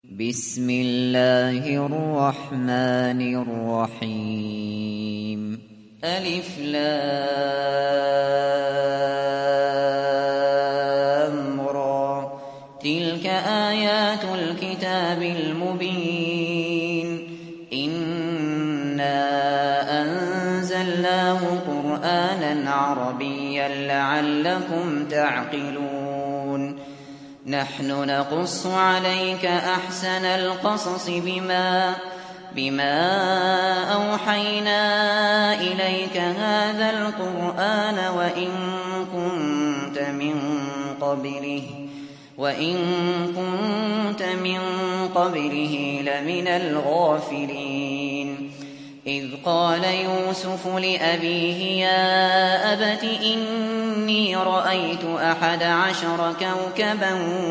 بسم الله الرحمن الرحيم ألف لام را تلك آيات الكتاب المبين إنا أنزلناه قرآنا عربيا لعلكم تعقلون نحن نقص عليك أحسن القصص بما أوحينا إليك هذا القرآن وإن كنت من قبله لمن الغافلين إذ قال يوسف لأبيه يا أبت إني رأيت 11 كوكبا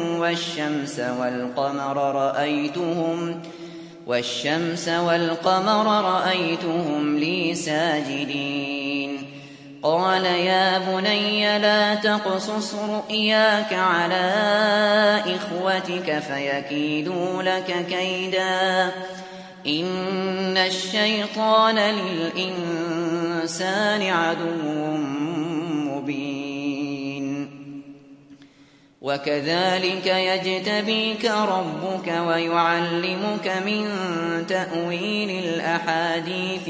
والشمس والقمر رأيتهم لي ساجدين قال يا بني لا تقصص رؤياك على إخوتك فيكيدوا لك كيدا إن الشيطان للإنسان عدو مبين وكذلك يجتبيك ربك ويعلمك من تأويل الأحاديث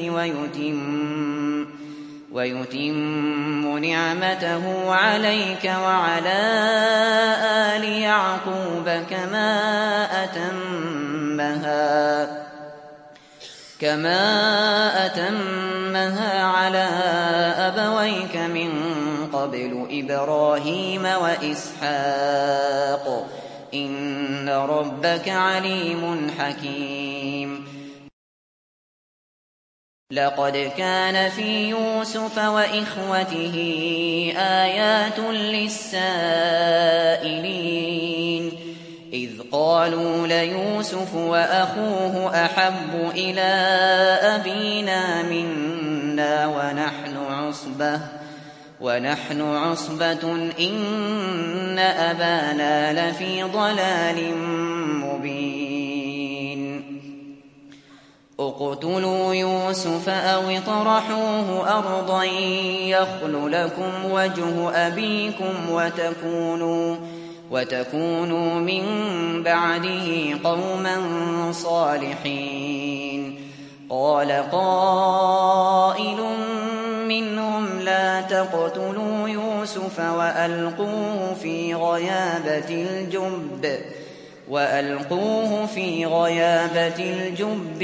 ويتم نعمته عليك وعلى آل يعقوب كما أتمها على أبويك من قبل إبراهيم وإسحاق إن ربك عليم حكيم لقد كان في يوسف وإخوته آيات للسائلين إذ قالوا ليوسف وأخوه أحب إلى أبينا منا ونحن عصبة إن أبانا لفي ضلال مبين اقتلوا يوسف أو اطرحوه أرضا يخل لكم وجه أبيكم وتكونوا من بعده قوما صالحين قال قائل منهم لا تقتلوا يوسف وألقوه في غيابة الجب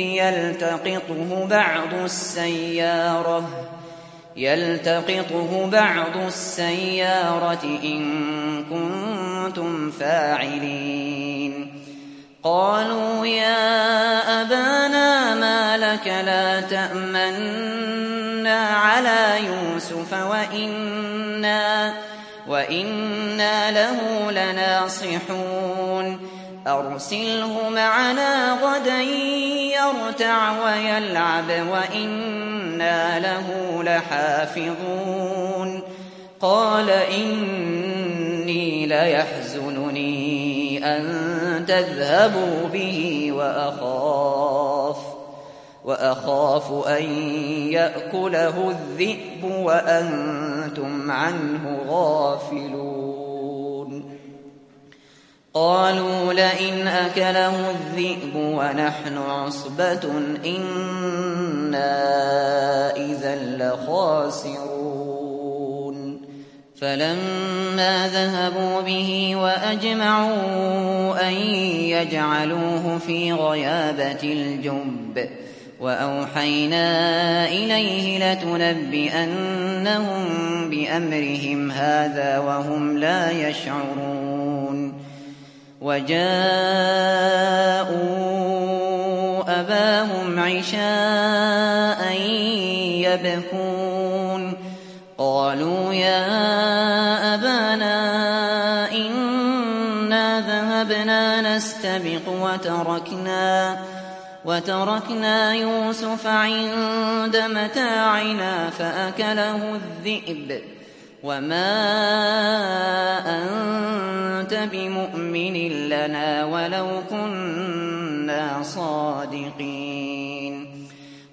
يلتقطه بعض السيارة إن كنتم فاعلين قالوا يا أبانا ما لك لا تأمنا على يوسف وإنا له لناصحون أرسله معنا غدا يرتع ويلعب وإنا له لحافظون قال إني ليحزنني أن تذهبوا به وأخاف أن يأكله الذئب وأنتم عنه غافلون قالوا لئن أكله الذئب ونحن عصبة إنا إذا لخاسرون فلما ذهبوا به وأجمعوا أن يجعلوه في غيابة الجب وأوحينا إليه لتنبئنهم بأمرهم هذا وهم لا يشعرون وجاءوا أباهم عشاء يبكون قالوا يا أبانا إنا ذهبنا نستبق وتركنا يوسف عند متاعنا فأكله الذئب وما أنت بمؤمن لنا ولو كنا إلا صادقين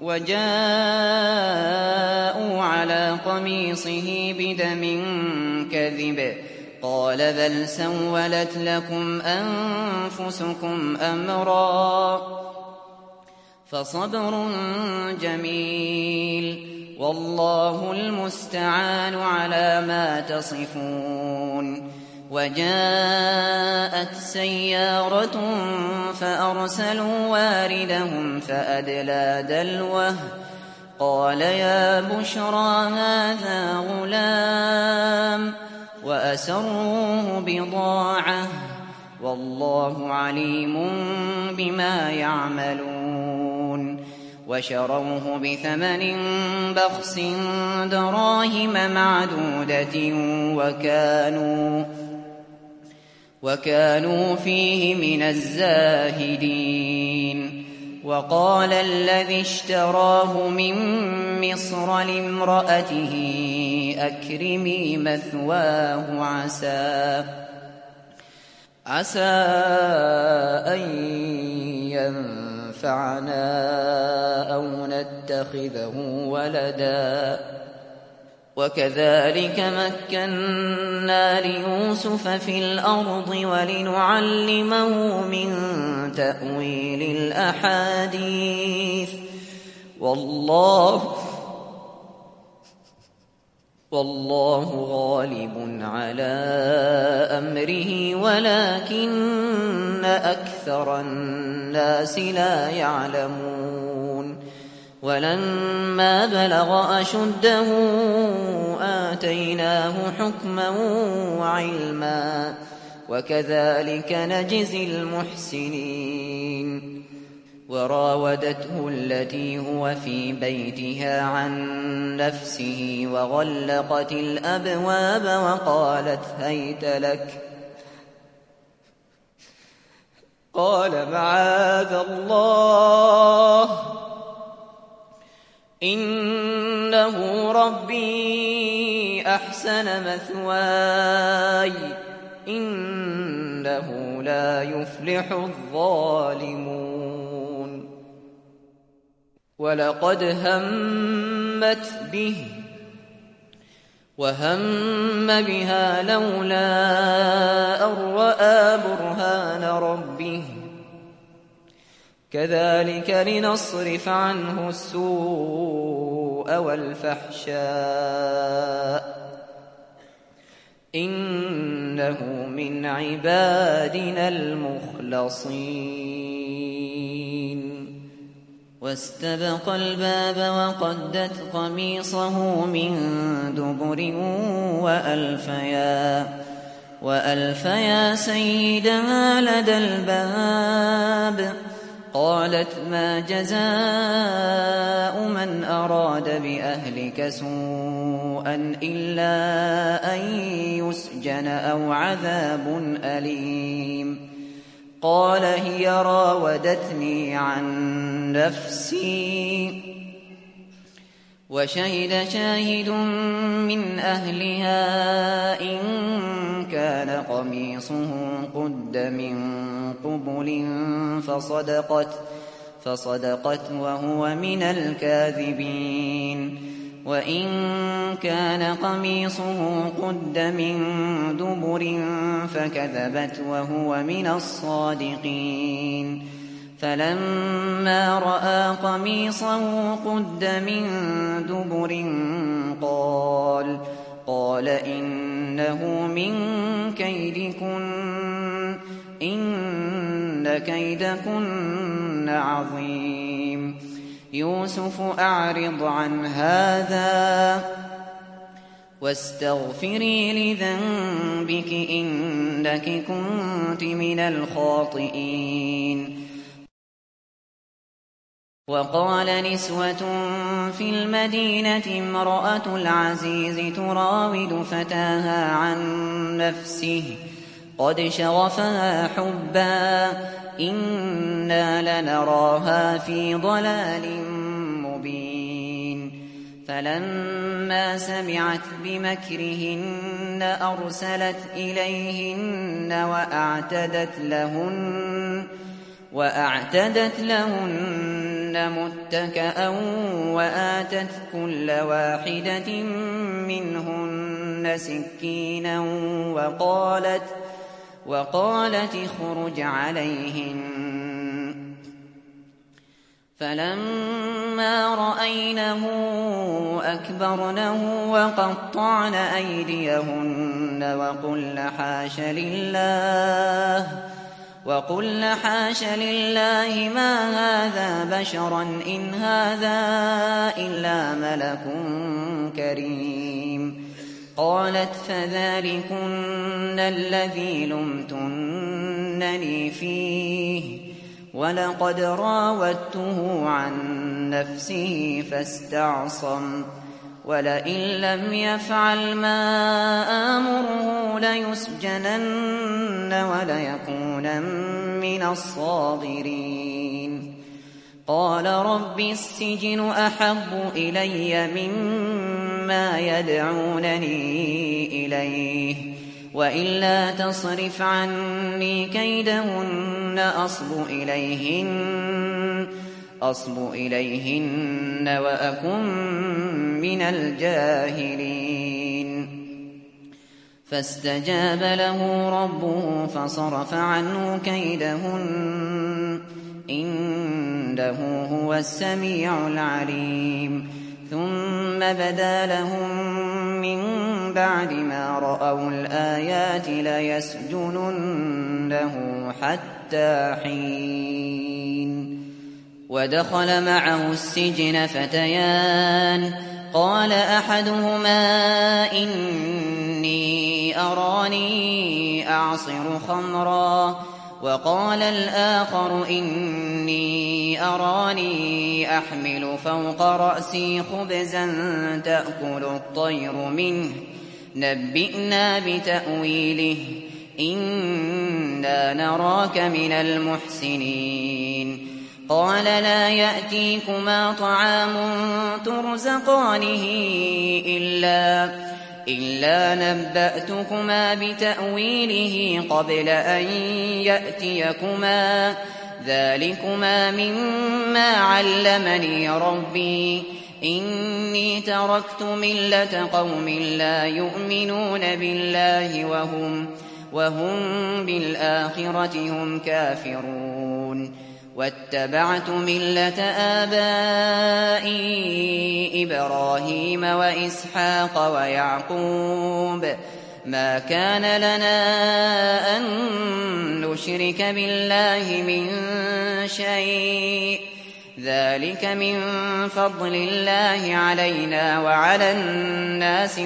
وجاءوا على قميصه بدم كذب قال بل سولت لكم أنفسكم أمرا فصبر جميل والله المستعان على ما تصفون وجاءت سيارة فأرسلوا واردهم فأدلى دلوه قال يا بشرى هذا غلام وأسروه بضاعة والله عليم بما يعملون وشروه بثمن بخس دراهم معدودة وكانوا فيه من الزاهدين وقال الذي اشتراه من مصر لامرأته أكرمي مثواه عسى أن ينفعنا أو نتخذه ولدا وكذلك مكنا ليوسف في الأرض ولنعلمه من تأويل الأحاديث والله غالب على أمره ولكن أكثر الناس لا يعلمون ولما بلغ أشده آتيناه حكما وعلما وكذلك نجزي المحسنين وراودته التي هو في بيتها عن نفسه وغلقت الأبواب وقالت هيت لك قال معاذ الله إنه ربي أحسن مثواي إنه لا يفلح الظالمون ولقد همت به وهم بها لولا أن رأى برهان ربه كذلك لنصرف عنه السوء والفحشاء إنه من عبادنا المخلصين واستبق الباب وقدت قميصه من دبر وألفيا سيدها لدى الباب قالت ما جزاء من أراد بأهلك سوءا إلا أن يسجن أو عذاب أليم قال هي راودتني عن نفسي وشهد شاهد من أهلها إن كان قميصه قد من قبل فصدقت وهو من الكاذبين وإن كان قميصه قد من دبر فكذبت وهو من الصادقين فلما رأى قميصه قد من دبر قال إنه من كيدكن إن كيدكن عظيم يوسف أعرض عن هذا واستغفري لذنبك إنك كنت من الخاطئين وقال نسوة في المدينة امرأة العزيز تراود فتاها عن نفسه قد شغفها حبا إنا لنراها في ضلال مبين فلما سمعت بمكرهن وأعتدت لهن متكأ وآتت كل واحدة منهن سكينا وقالت اخرج عليهن. فلما رأينه أكبرنه وقطعن أيديهن وقلن حاش لله ما هذا بشرا إن هذا إلا ملك كريم. قالت فذلكن الذي لمتنني فيه ولقد راودته عن نفسه فاستعصم ولئن لم يفعل ما آمره ليسجنن وليكونن من الصاغرين. قال رب السجن أحب إلي مما يدعونني إليه وإلا تصرف عني كيدهن أصب إليهن وأكن من الجاهلين. فاستجاب له ربه فصرف عنه كيدهن إنه هو السميع العليم. ثم بدا لهم من بعد ما رأوا الآيات ليسجننه حتى حين. ودخل معه السجن فتيان قال أحدهما إني أراني أعصر خمرا وقال الآخر إني أراني أحمل فوق رأسي خبزا تأكل الطير منه نبئنا بتأويله إنا نراك من المحسنين. قال لا يأتيكما طعام ترزقانه إلا نبأتكما بتأويله قبل أن يأتيكما ذلكما مما علمني ربي إني تركت ملة قوم لا يؤمنون بالله وهم بالآخرة هم كافرون. واتبعت ملة آبائي إبراهيم وإسحاق ويعقوب ما كان لنا أن نشرك بالله من شيء ذلك من فضل الله علينا وعلى الناس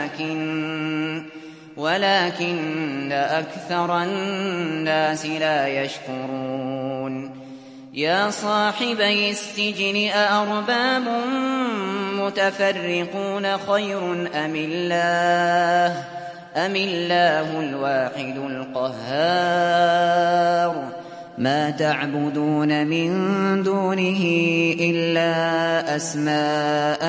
ولكن أكثر الناس لا يشكرون. يا صاحبي السجن أأرباب متفرقون خير أم الله الواحد القهار. ما تعبدون من دونه إلا أسماء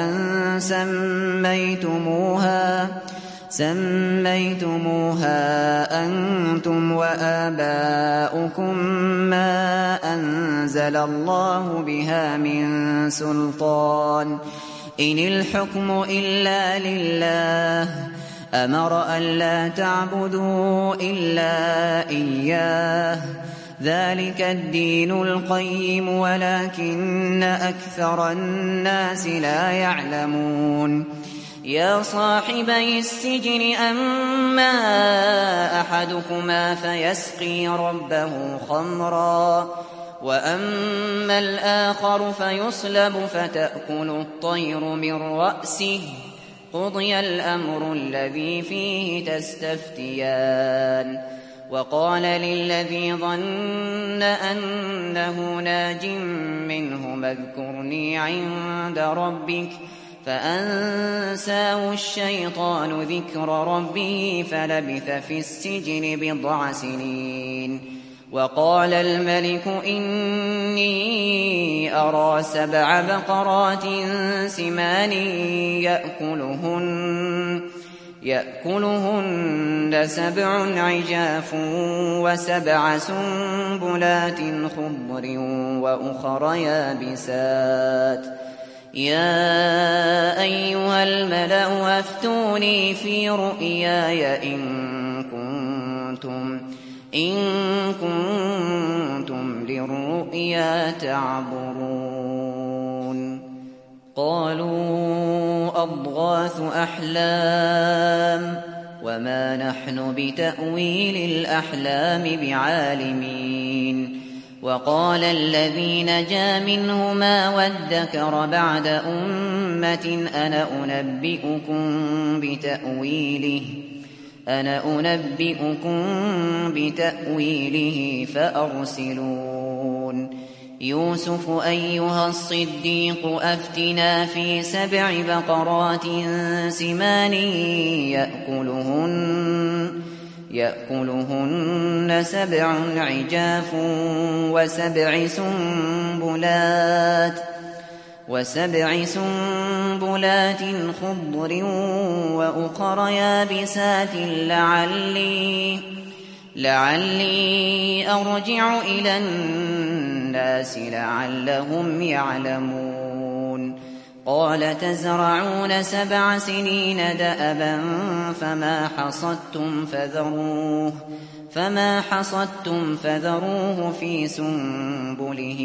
سميتموها أنتم وآباؤكم ما أنزل الله بها من سلطان إن الحكم إلا لله أمر ألا تعبدوا إلا إياه ذلك الدين القيم ولكن أكثر الناس لا يعلمون. يا صاحبي السجن أما أحدكما فيسقي ربه خمرا وأما الآخر فيصلب فتأكل الطير من رأسه قضي الأمر الذي فيه تستفتيان. وقال للذي ظن أنه ناج منه اذكرني عند ربك فأنساه الشيطان ذكر ربه فلبث في السجن بضع سنين. وقال الملك إني أرى 7 بقرات سمان يأكلهن 7 عجاف و7 سنبلات خضر وأخر يابسات يا أيها الملأ أفتوني في رؤياي إن كنتم للرؤيا تعبرون قالوا أضغاث أحلام وما نحن بتأويل الأحلام بعالمين وقال الذي نجا منهما وادكر بعد أمة أنا أنبئكم بتأويله فأرسلون يوسف أيها الصديق أفتنا في 7 بقرات سمان يأكلهن 7 عجاف و7 سنبلات خضر وأخر يابسات لعلي أرجع إلى الناس لعلهم يعلمون قال تزرعون 7 سنين دأبا فما حصدتم فذروه في سنبله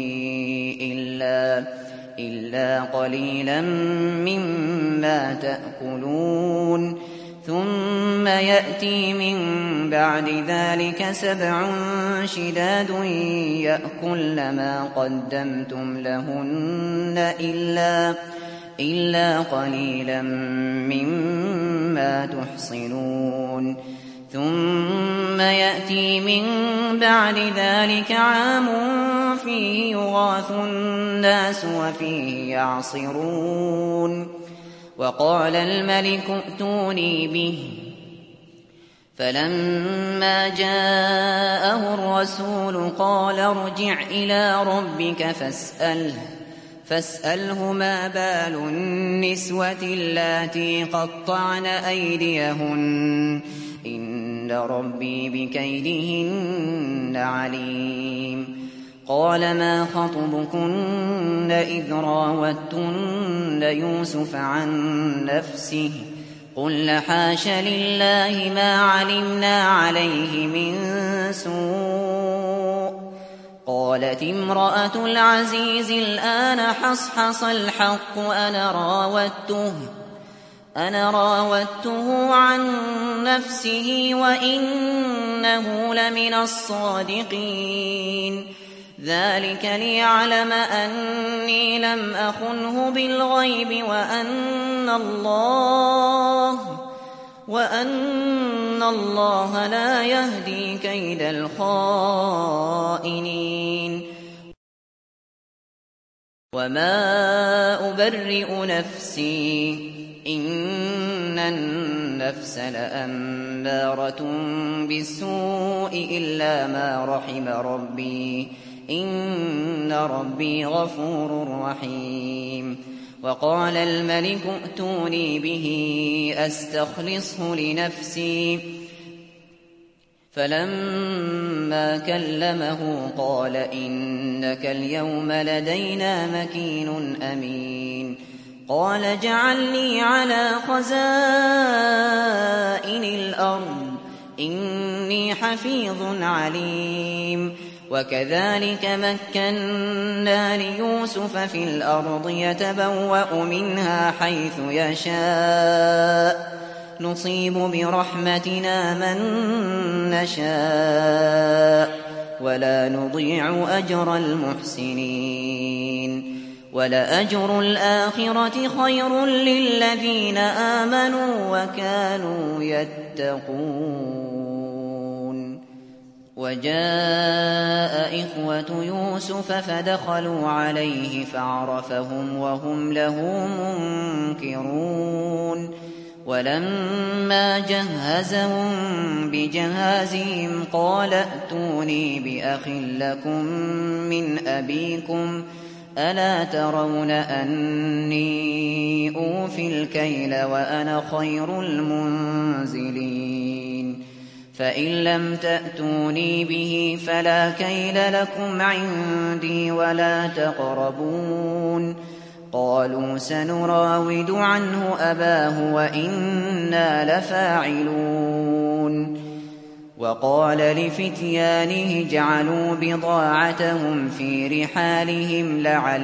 إلا قليلا مما تأكلون ثم يأتي من بعد ذلك 7 شداد يأكلن ما قدمتم لهن إلا قليلا مما تحصنون ثم يأتي من بعد ذلك عام فيه يغاث الناس وفيه يعصرون وقال الملك ائتوني به فلما جاءه الرسول قال ارجع إلى ربك فاسأله ما بال النسوة اللاتي قطعن أيديهن إن ربي بكيدهن عليم قال ما خطبكن إذ راوتن يوسف عن نفسه قلن حاش لله ما علمنا عليه من سوء قالت امرأة العزيز الآن حصحص الحق أنا راودته عن نفسه وإنه لمن الصادقين ذلك ليعلم أني لم أخنه بالغيب وأن الله لا يهدي كيد الخائنين وما أبرئ نفسي إن النفس لأمارة بالسوء إلا ما رحم ربي إن ربي غفور رحيم وقال الملك ائتوني به أستخلصه لنفسي فلما كلمه قال إنك اليوم لدينا مكين أمين قال اجعلني على خزائن الأرض إني حفيظ عليم وكذلك مكنا ليوسف في الأرض يتبوأ منها حيث يشاء نصيب برحمتنا من نشاء ولا نضيع أجر المحسنين ولأجر الآخرة خير للذين آمنوا وكانوا يتقون وجاء إخوة يوسف فدخلوا عليه فعرفهم وهم له منكرون ولما جهزهم بجهازهم قال ائتوني بأخ لكم من أبيكم ألا ترون أني أوفي الكيل وأنا خير المنزلين فإن لم تأتوني به فلا كيل لكم عندي ولا تقربون قالوا سنراود عنه أباه وإنا لفاعلون وقال لفتيانه اجعلوا بضاعتهم في رحالهم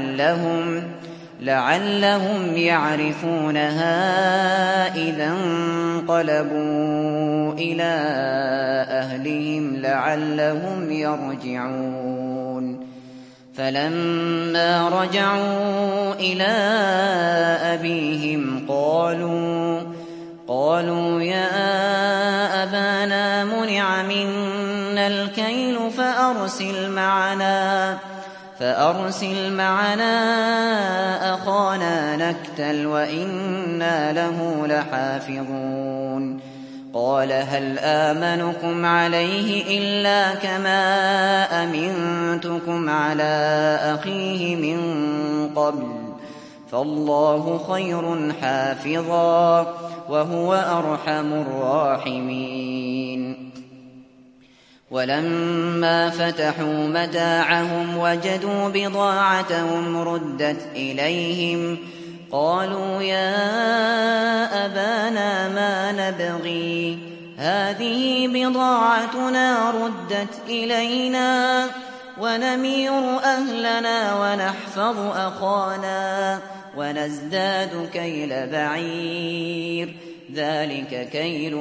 لعلهم يعرفونها إذا انقلبوا إلى أهلهم لعلهم يرجعون فلما رجعوا إلى أبيهم قالوا يا أبانا منع منا الكيل فأرسل معنا أخانا نكتل وإنا له لحافظون قال هل آمنكم عليه إلا كما أمنتكم على أخيه من قبل فالله خير حافظا وهو أرحم الراحمين ولما فتحوا متاعهم وجدوا بضاعتهم ردت إليهم قالوا يا أبانا ما نبغي هذه بضاعتنا ردت إلينا ونمير أهلنا ونحفظ أخانا ونزداد كيل بعير ذلك كيل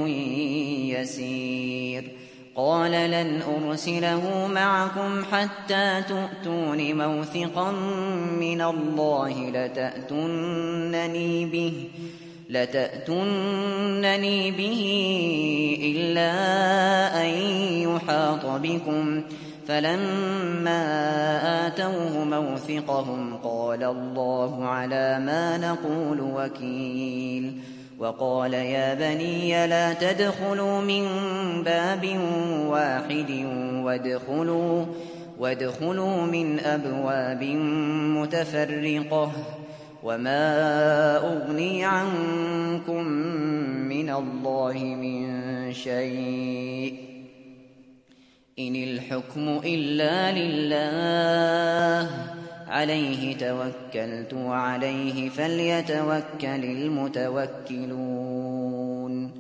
يسير قال لن أرسله معكم حتى تؤتون موثقا من الله لتأتونني به إلا أن يحاط بكم فلما آتوه موثقهم قال الله على ما نقول وكيل وقال يا بني لا تدخلوا من باب واحد وادخلوا من أبواب متفرقة وما أغني عنكم من الله من شيء إن الحكم إلا لله عليه توكلت وعليه فليتوكل المتوكلون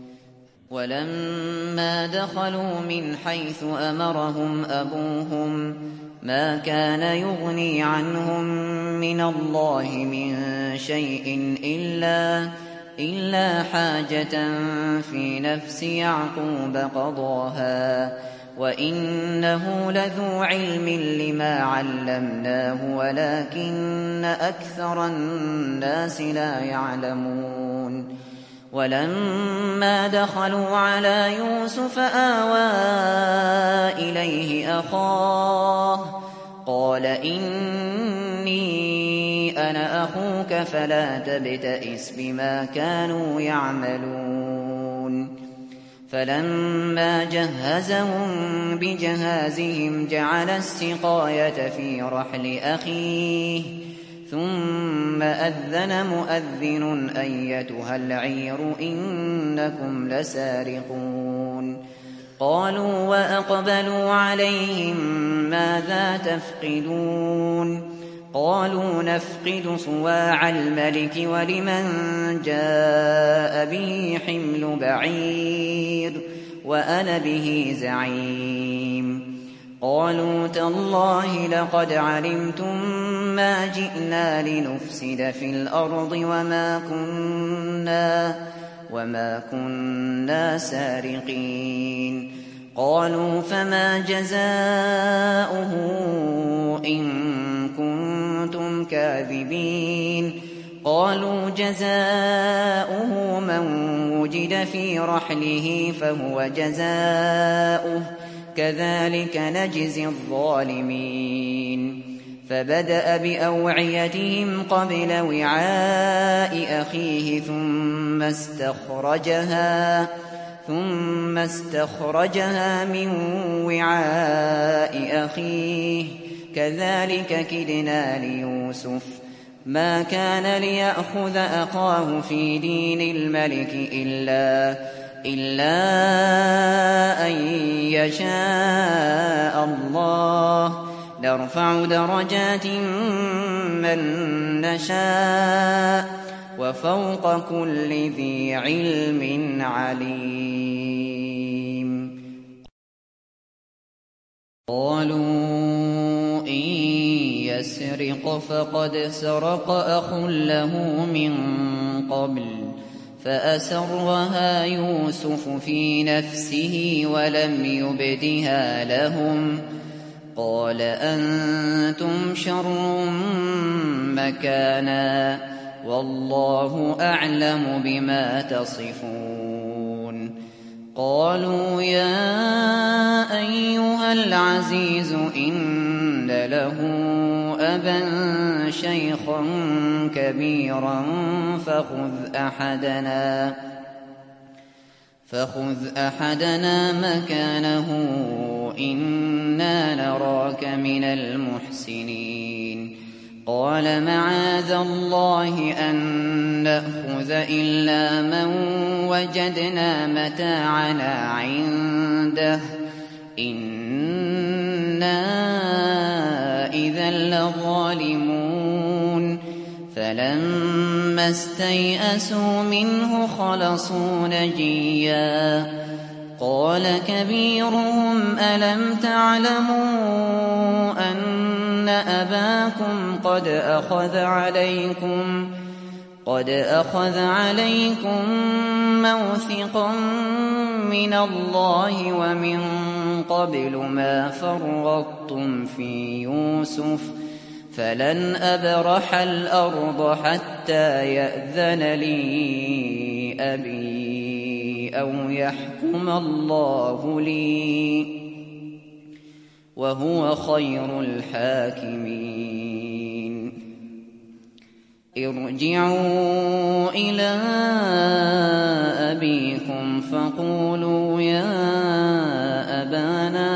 ولما دخلوا من حيث أمرهم أبوهم ما كان يغني عنهم من الله من شيء إلا حاجة في نفس يعقوب قضاها وإنه لذو علم لما علمناه ولكن أكثر الناس لا يعلمون ولما دخلوا على يوسف آوى إليه أخاه قال إني أنا أخوك فلا تبتئس بما كانوا يعملون فلما جهزهم بجهازهم جعل السقاية في رحل أخيه ثم أذن مؤذن أيتها العير إنكم لسارقون قالوا وأقبلوا عليهم ماذا تفقدون قالوا نفقد صواع الملك ولمن جاء به حمل بعير وأنا به زعيم قالوا تالله لقد علمتم ما جئنا لنفسد في الأرض وما كنا سارقين قالوا فما جزاؤه إن كنتم كاذبين قالوا جزاؤه من وجد في رحله فهو جزاؤه كذلك نجزي الظالمين فبدأ بأوعيتهم قبل وعاء أخيه ثم استخرجها من وعاء أخيه كذلك كدنا ليوسف ما كان ليأخذ أخاه في دين الملك إلا أن يشاء الله نرفع درجات من نشاء وفوق كل ذي علم عليم. قالوا إن يسرق فقد سرق أخ له من قبل فأسرها يوسف في نفسه ولم يبدها لهم قال أنتم شر مكانا والله أعلم بما تصفون. قالوا يا أيها العزيز إن له أبا شيخا كبيرا فخذ أحدنا مكانه إنا نراك من المحسنين. قال معاذ الله أن نأخذ إلا من وجدنا متاعنا عنده إنا إذا لظالمون. فلما استيئسوا منه خلصوا نجيا قال كبيرهم ألم تعلموا أن أباكم قد أخذ عليكم موثقا من الله ومن قبل ما فرطتم في يوسف فلن أبرح الأرض حتى يأذن لي أبي أو يحكم الله لي وهو خير الحاكمين. ارجعوا إلى أبيكم فقولوا يا أبانا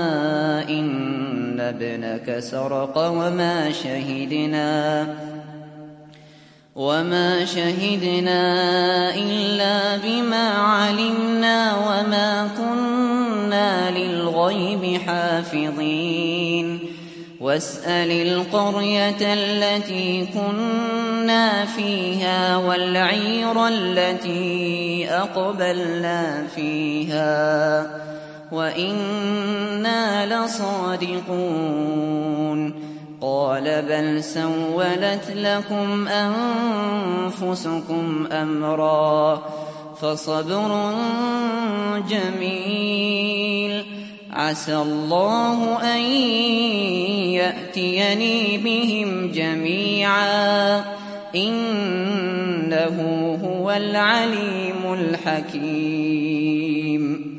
إن ابنك سرق وما شهدنا إلا بما علمنا وما كنا للغيب حافظين. واسأل القرية التي كنا فيها والعير التي أقبلنا فيها وإنا لصادقون. قال بل سولت لكم أنفسكم أمرا فصبر جميل عسى الله أن يأتيني بهم جميعا إنه هو العليم الحكيم.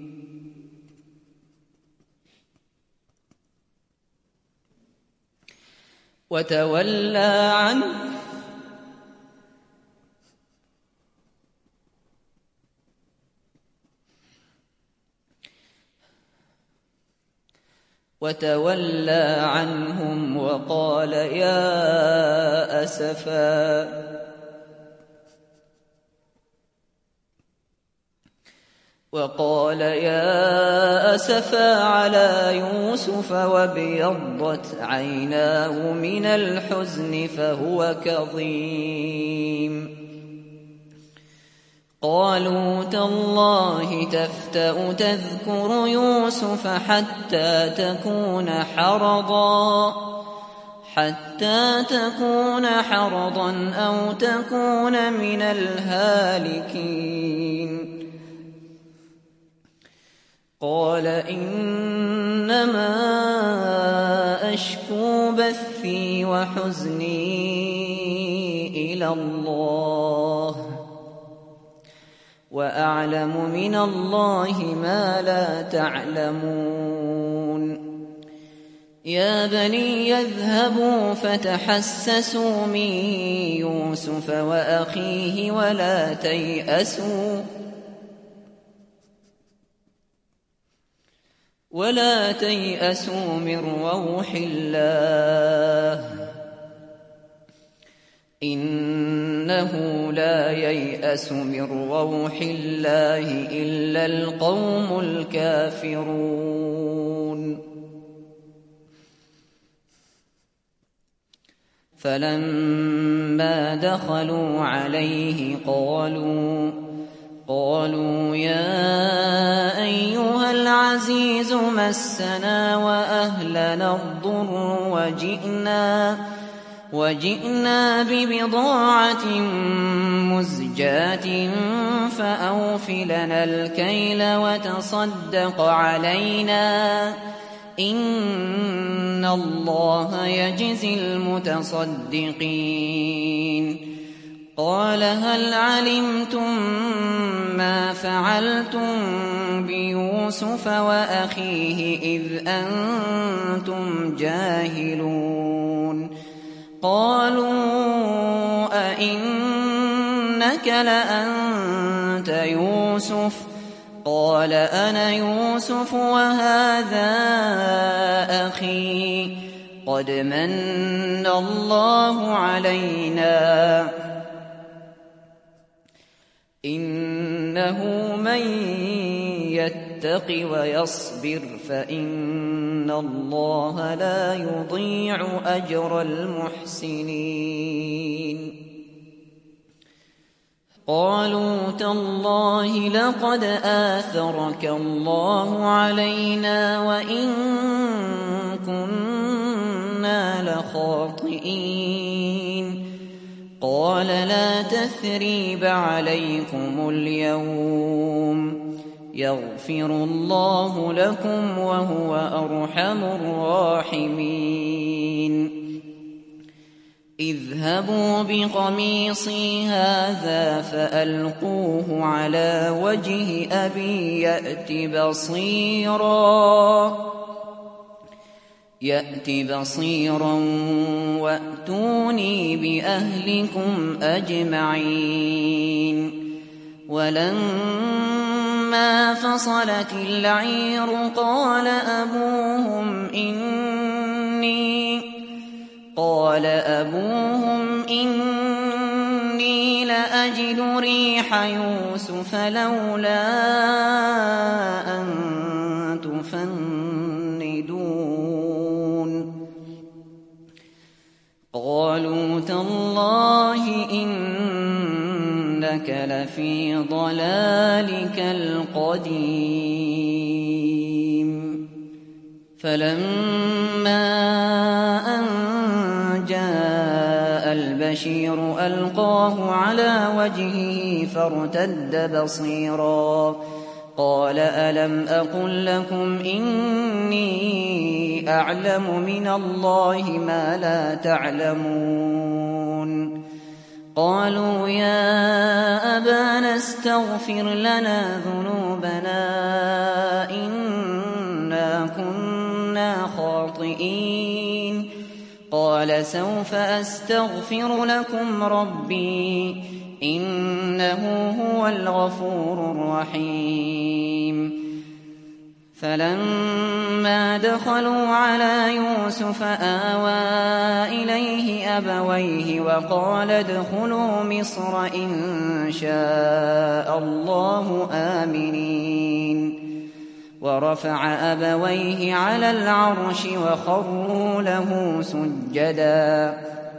وتولى عنهم وقال يا أسفا على يوسف وابيضت عيناه من الحزن فهو كظيم. قالوا تالله تفتأ تذكر يوسف حتى تكون حرضا أو تكون من الهالكين. قال إنما أشكو بثي وحزني إلى الله وأعلم من الله ما لا تعلمون. يا بني يذهبوا فتحسسوا من يوسف وأخيه ولا تيأسوا من روح الله إنه لا ييأس من روح الله إلا القوم الكافرون فلما دخلوا عليه قالوا يا أيها العزيز مسنا وأهلنا الضر وجئنا ببضاعة مزجاة فأوف لنا الكيل وتصدق علينا إن الله يجزي المتصدقين قال هل علمتم ما فعلتم بيوسف وأخيه إذ أنتم جاهلون قالوا أئنك لأنت يوسف قال أنا يوسف وهذا أخي قد من الله علينا إنه من يتق ويصبر فإن الله لا يضيع أجر المحسنين قالوا تالله لقد آثرك الله علينا وإن كنا لخاطئين قال لا تثريب عليكم اليوم يغفر الله لكم وهو أرحم الراحمين اذهبوا بقميصي هذا فألقوه على وجه أبي يأت بصيرا وأتوني بأهلكم أجمعين ولما فصلت العير قال أبوهم إني لأجد ريح يوسف لولا أن تفندون قالوا تالله إنك لفي ضلالك القديم فلما أن جاء البشير ألقاه على وجهه فارتد بصيرا قال ألم أقل لكم إني أعلم من الله ما لا تعلمون قالوا يا أبانا استغفر لنا ذنوبنا إنا كنا خاطئين قال سوف أستغفر لكم ربي إنه هو الغفور الرحيم فلما دخلوا على يوسف آوى إليه أبويه وقال ادخلوا مصر إن شاء الله آمنين ورفع أبويه على العرش وخروا له سجدا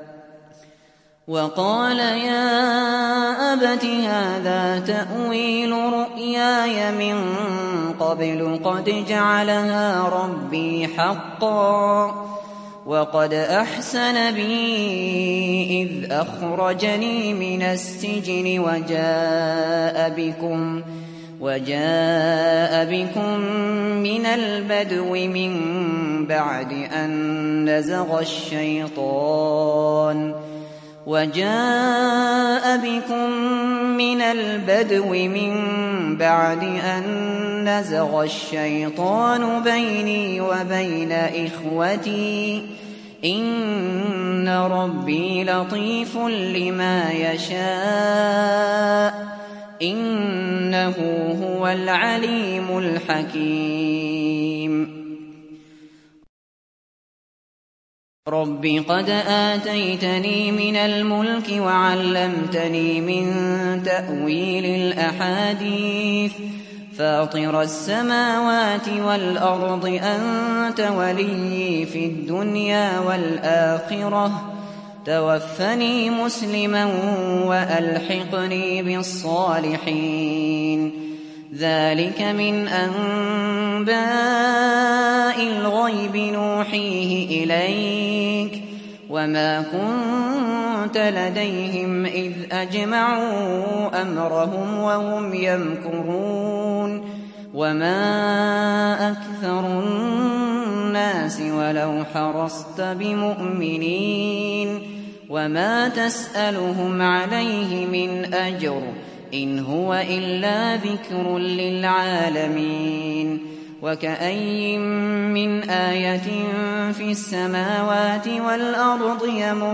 وقال يا أبت هذا تأويل رؤياي من قبل قد جعلها ربي حقا وقد أحسن بي إذ أخرجني من السجن وجاء بكم من البدو من بعد أن نزغ الشيطان بيني وبين إخوتي إن ربي لطيف لما يشاء إنه هو العليم الحكيم رب قد آتيتني من الملك وعلمتني من تأويل الأحاديث فاطر السماوات والأرض أنت ولي في الدنيا والآخرة توفني مسلما وألحقني بالصالحين ذلك من أنباء الغيب نوحيه إليك وما كنت لديهم إذ أجمعوا أمرهم وهم يمكرون وما أكثر الناس ولو حرصت بمؤمنين وما تسألهم عليه من أجر إن هو إلا ذكر للعالمين وكأي من آية في السماوات والأرض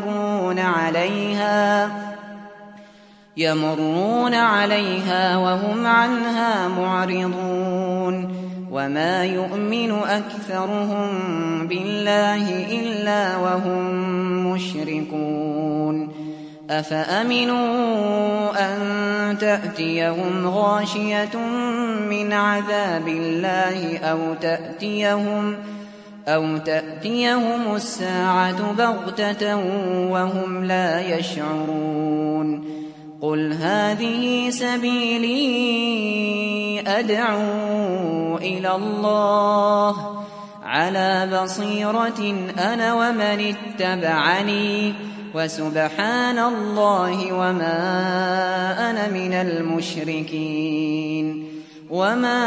يمرون عليها وهم عنها معرضون وما يؤمن أكثرهم بالله إلا وهم مشركون أفأمنوا أن تأتيهم غاشية من عذاب الله أو تأتيهم الساعة بغتة وهم لا يشعرون قل هذه سبيلي أدعو إلى الله على بصيرة أنا ومن اتبعني وسبحان الله وما أنا من المشركين وما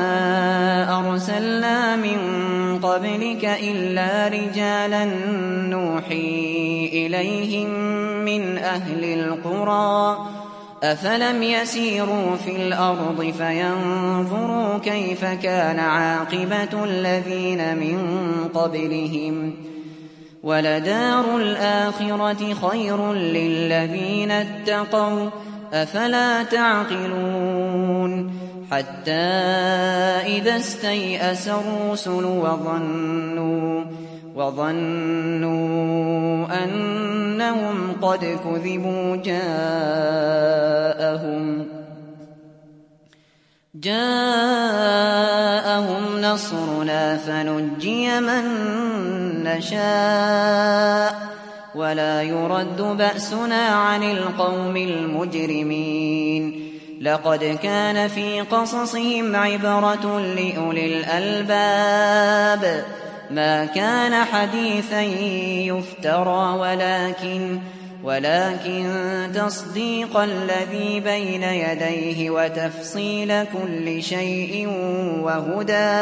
أرسلنا من قبلك إلا رجالا نوحي إليهم من أهل القرى أفلم يسيروا في الأرض فينظروا كيف كان عاقبة الذين من قبلهم ولدار الآخرة خير للذين اتقوا أفلا تعقلون حتى إذا استيأس الرسل وظنوا أنهم قد كذبوا جاءهم نصرنا فنجي من نشاء ولا يرد بأسنا عن القوم المجرمين لقد كان في قصصهم عبرة لأولي الألباب ما كان حديثا يفترى ولكن تصديق الذي بين يديه وتفصيل كل شيء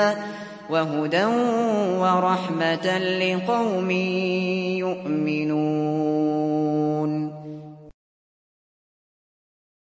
وهدى ورحمة لقوم يؤمنون